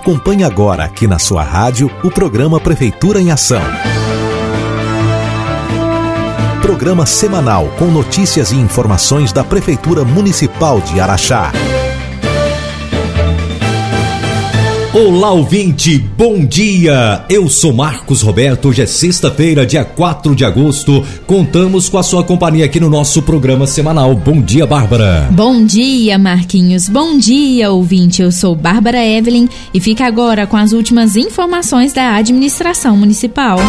Acompanhe agora aqui na sua rádio o programa Prefeitura em Ação. Programa semanal com notícias e informações da Prefeitura Municipal de Araxá. Olá, ouvinte, bom dia! Eu sou Marcos Roberto, hoje é sexta-feira, dia 4 de agosto. Contamos com a sua companhia aqui no nosso programa semanal. Bom dia, Bárbara! Bom dia, Marquinhos. Bom dia, ouvinte. Eu sou Bárbara Evelyn e fica agora com as últimas informações da administração municipal.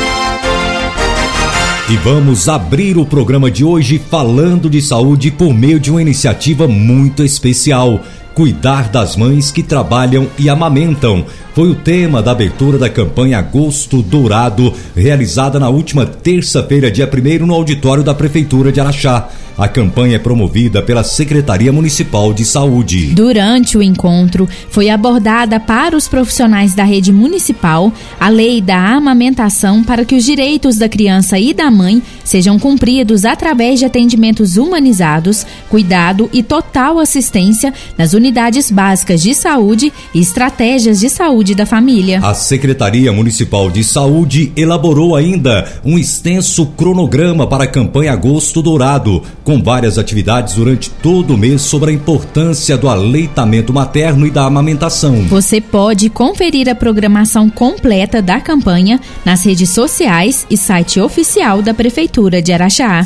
E vamos abrir o programa de hoje falando de saúde por meio de uma iniciativa muito especial. Cuidar das mães que trabalham e amamentam foi o tema da abertura da campanha Agosto Dourado, realizada na última terça-feira, dia 1º, no auditório da Prefeitura de Araxá. A campanha é promovida pela Secretaria Municipal de Saúde. Durante o encontro, foi abordada para os profissionais da rede municipal a lei da amamentação para que os direitos da criança e da mãe sejam cumpridos através de atendimentos humanizados, cuidado e total assistência nas unidades básicas de saúde e estratégias de saúde da família. A Secretaria Municipal de Saúde elaborou ainda um extenso cronograma para a campanha Agosto Dourado, com várias atividades durante todo o mês sobre a importância do aleitamento materno e da amamentação. Você pode conferir a programação completa da campanha nas redes sociais e site oficial da Prefeitura de Araxá.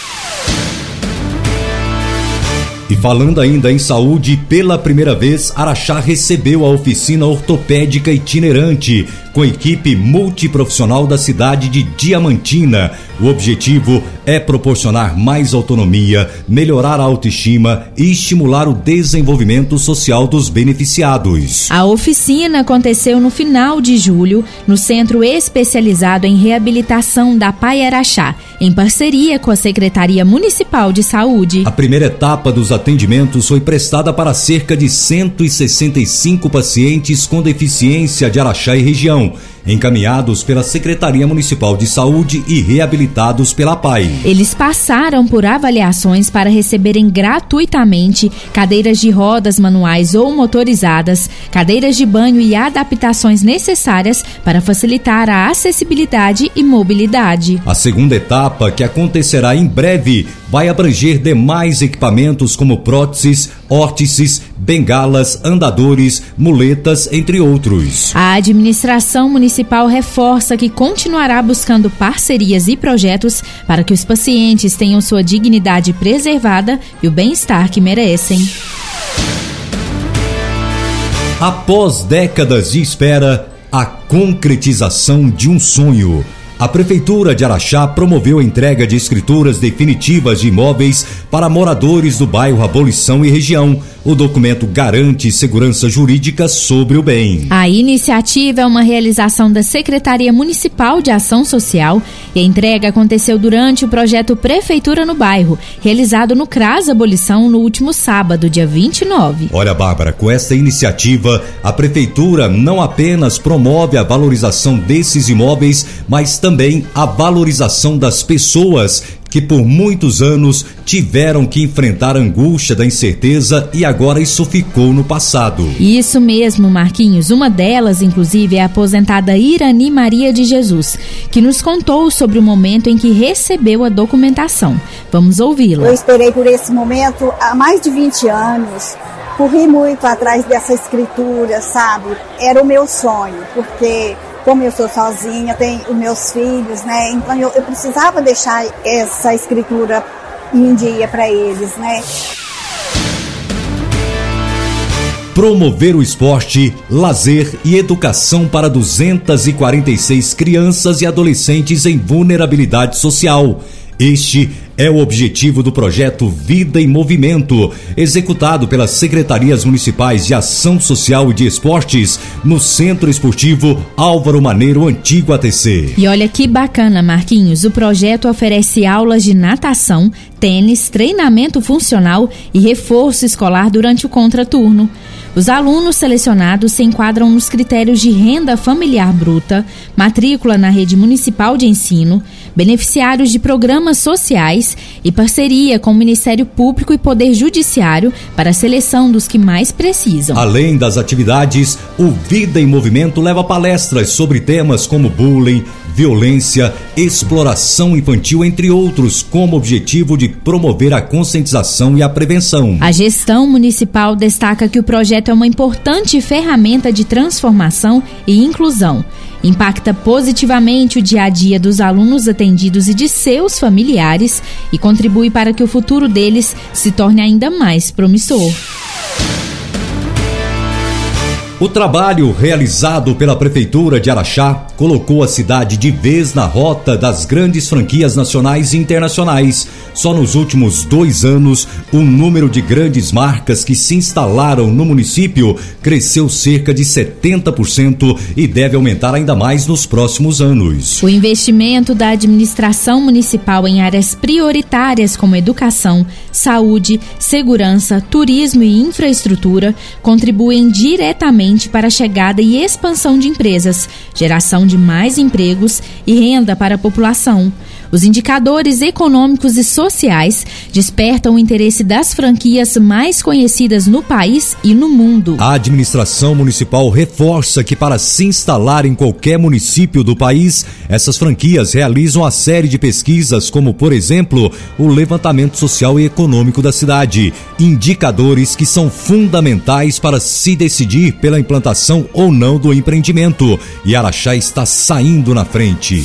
E falando ainda em saúde, pela primeira vez, Araxá recebeu a oficina ortopédica itinerante, com equipe multiprofissional da cidade de Diamantina. O objetivo é proporcionar mais autonomia, melhorar a autoestima e estimular o desenvolvimento social dos beneficiados. A oficina aconteceu no final de julho, no Centro Especializado em Reabilitação da PAI Araxá, em parceria com a Secretaria Municipal de Saúde. A primeira etapa dos atendimentos foi prestada para cerca de 165 pacientes com deficiência de Araxá e região, encaminhados pela Secretaria Municipal de Saúde e reabilitados pela PAI. Eles passaram por avaliações para receberem gratuitamente cadeiras de rodas manuais ou motorizadas, cadeiras de banho e adaptações necessárias para facilitar a acessibilidade e mobilidade. A segunda etapa, que acontecerá em breve, vai abranger demais equipamentos como próteses, órtices, bengalas, andadores, muletas, entre outros. A administração municipal reforça que continuará buscando parcerias e projetos para que os pacientes tenham sua dignidade preservada e o bem-estar que merecem. Após décadas de espera, a concretização de um sonho. A Prefeitura de Araxá promoveu a entrega de escrituras definitivas de imóveis para moradores do bairro Abolição e região. O documento garante segurança jurídica sobre o bem. A iniciativa é uma realização da Secretaria Municipal de Ação Social e a entrega aconteceu durante o projeto Prefeitura no Bairro, realizado no CRAS Abolição no último sábado, dia 29. Olha, Bárbara, com esta iniciativa, a Prefeitura não apenas promove a valorização desses imóveis, mas também a valorização das pessoas que por muitos anos tiveram que enfrentar a angústia da incerteza e agora isso ficou no passado. Isso mesmo, Marquinhos. Uma delas, inclusive, é a aposentada Irani Maria de Jesus, que nos contou sobre o momento em que recebeu a documentação. Vamos ouvi-la. Eu esperei por esse momento há mais de 20 anos. Corri muito atrás dessa escritura, sabe? Era o meu sonho, porque como eu sou sozinha, tenho os meus filhos, né? Então eu precisava deixar essa escritura em dia para eles, né? Promover o esporte, lazer e educação para 246 crianças e adolescentes em vulnerabilidade social. Este é o objetivo do projeto Vida em Movimento, executado pelas Secretarias Municipais de Ação Social e de Esportes no Centro Esportivo Álvaro Maneiro, antigo ATC. E olha que bacana, Marquinhos, o projeto oferece aulas de natação, tênis, treinamento funcional e reforço escolar durante o contraturno. Os alunos selecionados se enquadram nos critérios de renda familiar bruta, matrícula na rede municipal de ensino, beneficiários de programas sociais sociais e parceria com o Ministério Público e Poder Judiciário para a seleção dos que mais precisam. Além das atividades, o Vida em Movimento leva palestras sobre temas como bullying, violência, exploração infantil, entre outros, como objetivo de promover a conscientização e a prevenção. A gestão municipal destaca que o projeto é uma importante ferramenta de transformação e inclusão. Impacta positivamente o dia a dia dos alunos atendidos e de seus familiares e contribui para que o futuro deles se torne ainda mais promissor. O trabalho realizado pela Prefeitura de Araxá colocou a cidade de vez na rota das grandes franquias nacionais e internacionais. Só nos últimos 2 anos, o número de grandes marcas que se instalaram no município cresceu cerca de 70% e deve aumentar ainda mais nos próximos anos. O investimento da administração municipal em áreas prioritárias como educação, saúde, segurança, turismo e infraestrutura contribuem diretamente para a chegada e expansão de empresas, geração de mais empregos e renda para a população. Os indicadores econômicos e sociais despertam o interesse das franquias mais conhecidas no país e no mundo. A administração municipal reforça que para se instalar em qualquer município do país, essas franquias realizam a série de pesquisas, como, por exemplo, o levantamento social e econômico da cidade, indicadores que são fundamentais para se decidir pela implantação ou não do empreendimento. E Araxá está saindo na frente.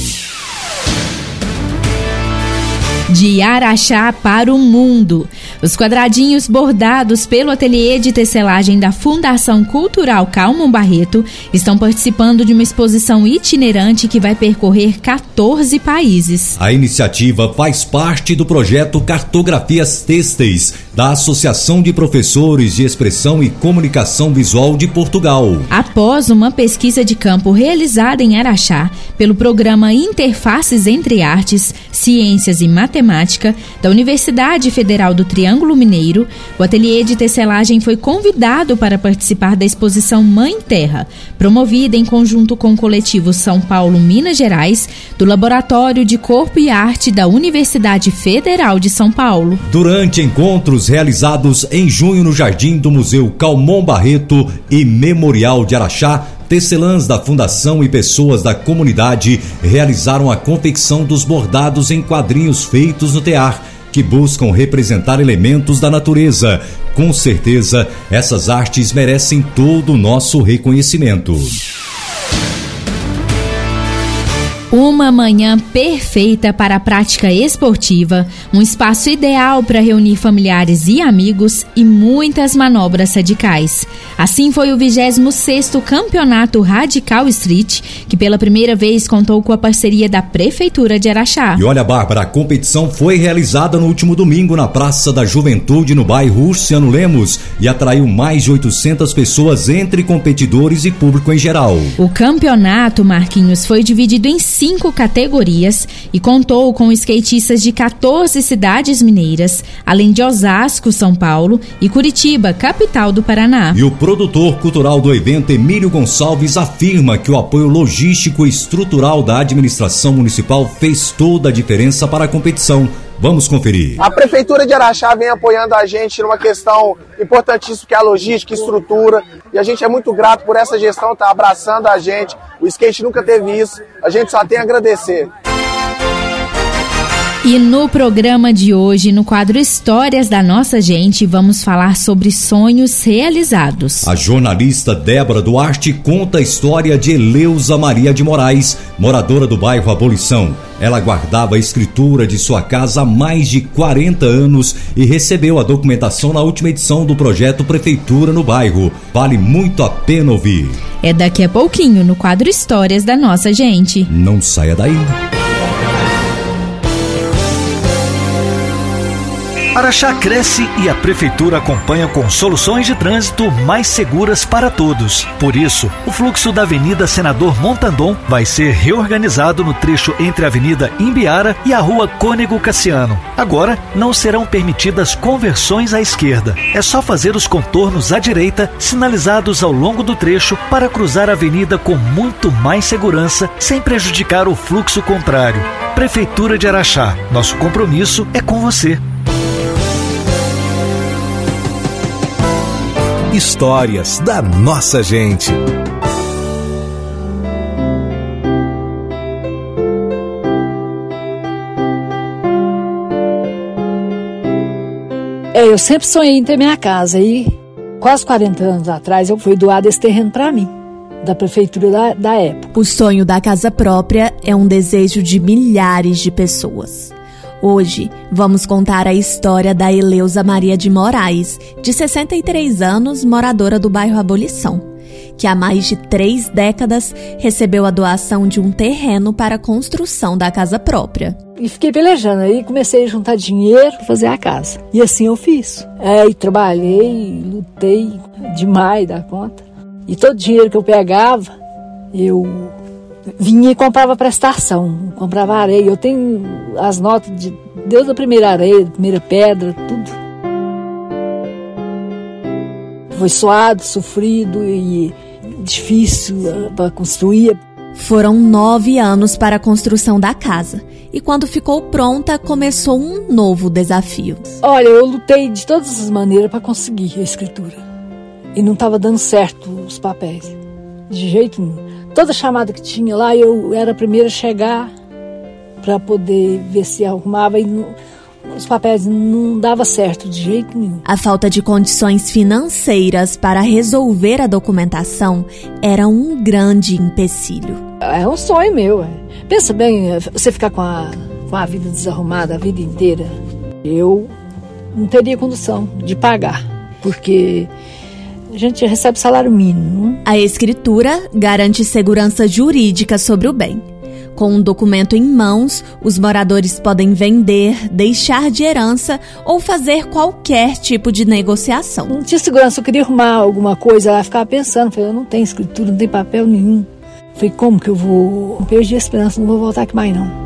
De Araxá para o mundo. Os quadradinhos bordados pelo ateliê de tecelagem da Fundação Cultural Calmon Barreto estão participando de uma exposição itinerante que vai percorrer 14 países. A iniciativa faz parte do projeto Cartografias Têxteis, da Associação de Professores de Expressão e Comunicação Visual de Portugal. Após uma pesquisa de campo realizada em Araxá pelo programa Interfaces entre Artes, Ciências e Matemática da Universidade Federal do Triângulo Mineiro, o ateliê de tecelagem foi convidado para participar da exposição Mãe Terra, promovida em conjunto com o coletivo São Paulo, Minas Gerais, do Laboratório de Corpo e Arte da Universidade Federal de São Paulo. Durante encontros realizados em junho no Jardim do Museu Calmon Barreto e Memorial de Araxá, tecelãs da Fundação e pessoas da comunidade realizaram a confecção dos bordados em quadrinhos feitos no tear, que buscam representar elementos da natureza. Com certeza, essas artes merecem todo o nosso reconhecimento. Uma manhã perfeita para a prática esportiva, um espaço ideal para reunir familiares e amigos e muitas manobras radicais. Assim foi o 26º Campeonato Radical Street, que pela primeira vez contou com a parceria da Prefeitura de Araxá. E olha, Bárbara, a competição foi realizada no último domingo na Praça da Juventude, no bairro Urciano Lemos, e atraiu mais de 800 pessoas entre competidores e público em geral. O campeonato, Marquinhos, foi dividido em 5 categorias e contou com skatistas de 14 cidades mineiras, além de Osasco, São Paulo e Curitiba, capital do Paraná. E o produtor cultural do evento, Emílio Gonçalves, afirma que o apoio logístico e estrutural da administração municipal fez toda a diferença para a competição. Vamos conferir. A Prefeitura de Araxá vem apoiando a gente numa questão importantíssima, que é a logística e estrutura, e a gente é muito grato por essa gestão estar abraçando a gente. O skate nunca teve isso, a gente só tem a agradecer. E no programa de hoje, no quadro Histórias da Nossa Gente, vamos falar sobre sonhos realizados. A jornalista Débora Duarte conta a história de Eleusa Maria de Moraes, moradora do bairro Abolição. Ela guardava a escritura de sua casa há mais de 40 anos e recebeu a documentação na última edição do projeto Prefeitura no bairro. Vale muito a pena ouvir. É daqui a pouquinho no quadro Histórias da Nossa Gente. Não saia daí. Araxá cresce e a Prefeitura acompanha com soluções de trânsito mais seguras para todos. Por isso, o fluxo da Avenida Senador Montandon vai ser reorganizado no trecho entre a Avenida Imbiara e a Rua Cônego Cassiano. Agora, não serão permitidas conversões à esquerda. É só fazer os contornos à direita, sinalizados ao longo do trecho, para cruzar a avenida com muito mais segurança, sem prejudicar o fluxo contrário. Prefeitura de Araxá, nosso compromisso é com você. Histórias da nossa gente. Eu sempre sonhei em ter minha casa e quase 40 anos atrás eu fui doado esse terreno para mim, da prefeitura da época. O sonho da casa própria é um desejo de milhares de pessoas. Hoje, vamos contar a história da Eleusa Maria de Moraes, de 63 anos, moradora do bairro Abolição, que há mais de 3 décadas recebeu a doação de um terreno para a construção da casa própria. E fiquei pelejando, aí comecei a juntar dinheiro para fazer a casa. E assim eu fiz. E trabalhei, lutei demais da conta. E todo o dinheiro que eu pegava, eu vinha e comprava prestação, comprava areia. Eu tenho as notas desde a primeira areia, da primeira pedra, tudo. Foi suado, sofrido e difícil para construir. Foram 9 anos para a construção da casa. E quando ficou pronta, começou um novo desafio. Olha, eu lutei de todas as maneiras para conseguir a escritura. E não estava dando certo os papéis. De jeito nenhum. Toda chamada que tinha lá, eu era a primeira a chegar para poder ver se arrumava e os papéis não dava certo de jeito nenhum. A falta de condições financeiras para resolver a documentação era um grande empecilho. É um sonho meu. Pensa bem, você ficar com a vida desarrumada a vida inteira. Eu não teria condição de pagar, porque a gente recebe salário mínimo. A escritura garante segurança jurídica sobre o bem. Com um documento em mãos, os moradores podem vender, deixar de herança ou fazer qualquer tipo de negociação. Não tinha segurança, eu queria arrumar alguma coisa lá, ficava pensando, falei, eu não tenho escritura, não tenho papel nenhum. Falei, como que eu vou? Eu perdi a esperança, não vou voltar aqui mais não.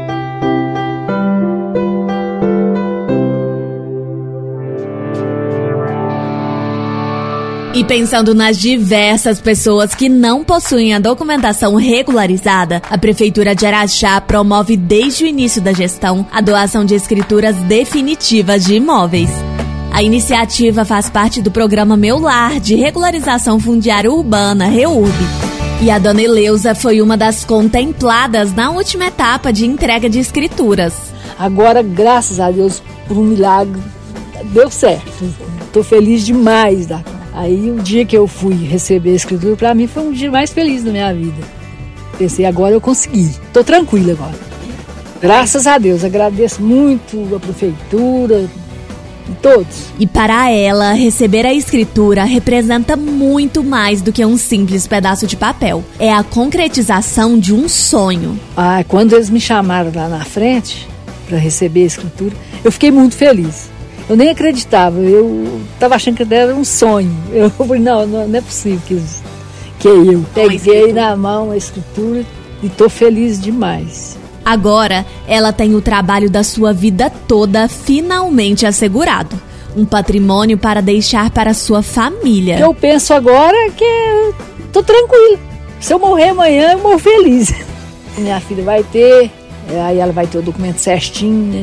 E pensando nas diversas pessoas que não possuem a documentação regularizada, a Prefeitura de Araxá promove desde o início da gestão a doação de escrituras definitivas de imóveis. A iniciativa faz parte do programa Meu Lar, de regularização fundiária urbana, REURB. E a dona Eleusa foi uma das contempladas na última etapa de entrega de escrituras. Agora, graças a Deus, por um milagre, deu certo. Estou feliz demais da conta. Aí o dia que eu fui receber a escritura, para mim foi um dia mais feliz da minha vida. Pensei, agora eu consegui. Estou tranquila agora. Graças a Deus, agradeço muito a prefeitura e todos. E para ela, receber a escritura representa muito mais do que um simples pedaço de papel. É a concretização de um sonho. Quando eles me chamaram lá na frente para receber a escritura, eu fiquei muito feliz. Eu nem acreditava, eu estava achando que era um sonho. Eu falei, não é possível que eu peguei na mão a escritura e estou feliz demais. Agora, ela tem o trabalho da sua vida toda finalmente assegurado. Um patrimônio para deixar para sua família. O que eu penso agora é que eu estou tranquila. Se eu morrer amanhã, eu morro feliz. Minha filha vai ter, aí ela vai ter o documento certinho, né?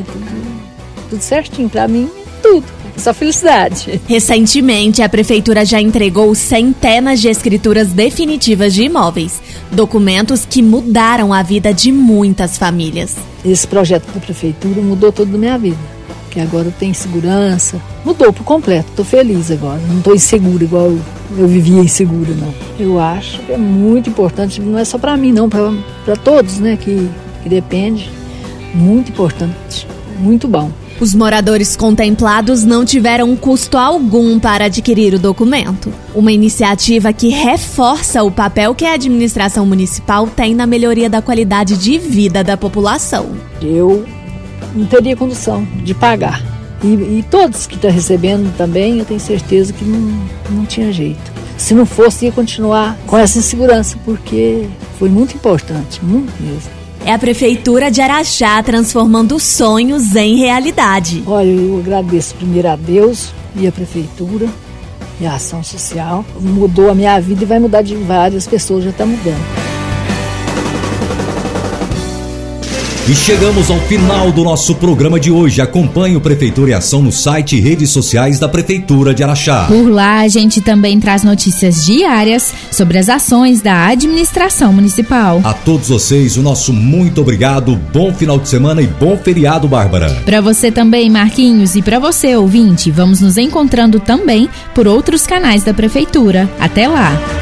Tudo certinho para mim. Tudo, só felicidade. Recentemente, a Prefeitura já entregou centenas de escrituras definitivas de imóveis, documentos que mudaram a vida de muitas famílias. Esse projeto da Prefeitura mudou toda a minha vida, que agora eu tenho segurança, mudou por completo, estou feliz agora, não estou insegura igual eu vivia insegura, não. Eu acho que é muito importante, não é só para mim não, para todos, né, que depende, muito importante, muito bom. Os moradores contemplados não tiveram custo algum para adquirir o documento. Uma iniciativa que reforça o papel que a administração municipal tem na melhoria da qualidade de vida da população. Eu não teria condição de pagar. E todos que estão recebendo também, eu tenho certeza que não tinha jeito. Se não fosse, ia continuar com essa insegurança, porque foi muito importante, muito mesmo. É a Prefeitura de Araxá transformando sonhos em realidade. Olha, eu agradeço primeiro a Deus e a Prefeitura e a ação social. Mudou a minha vida e vai mudar de várias pessoas, já está mudando. E chegamos ao final do nosso programa de hoje. Acompanhe o Prefeitura em Ação no site e redes sociais da Prefeitura de Araxá. Por lá, a gente também traz notícias diárias sobre as ações da administração municipal. A todos vocês, o nosso muito obrigado, bom final de semana e bom feriado, Bárbara. Para você também, Marquinhos, e para você, ouvinte, vamos nos encontrando também por outros canais da Prefeitura. Até lá!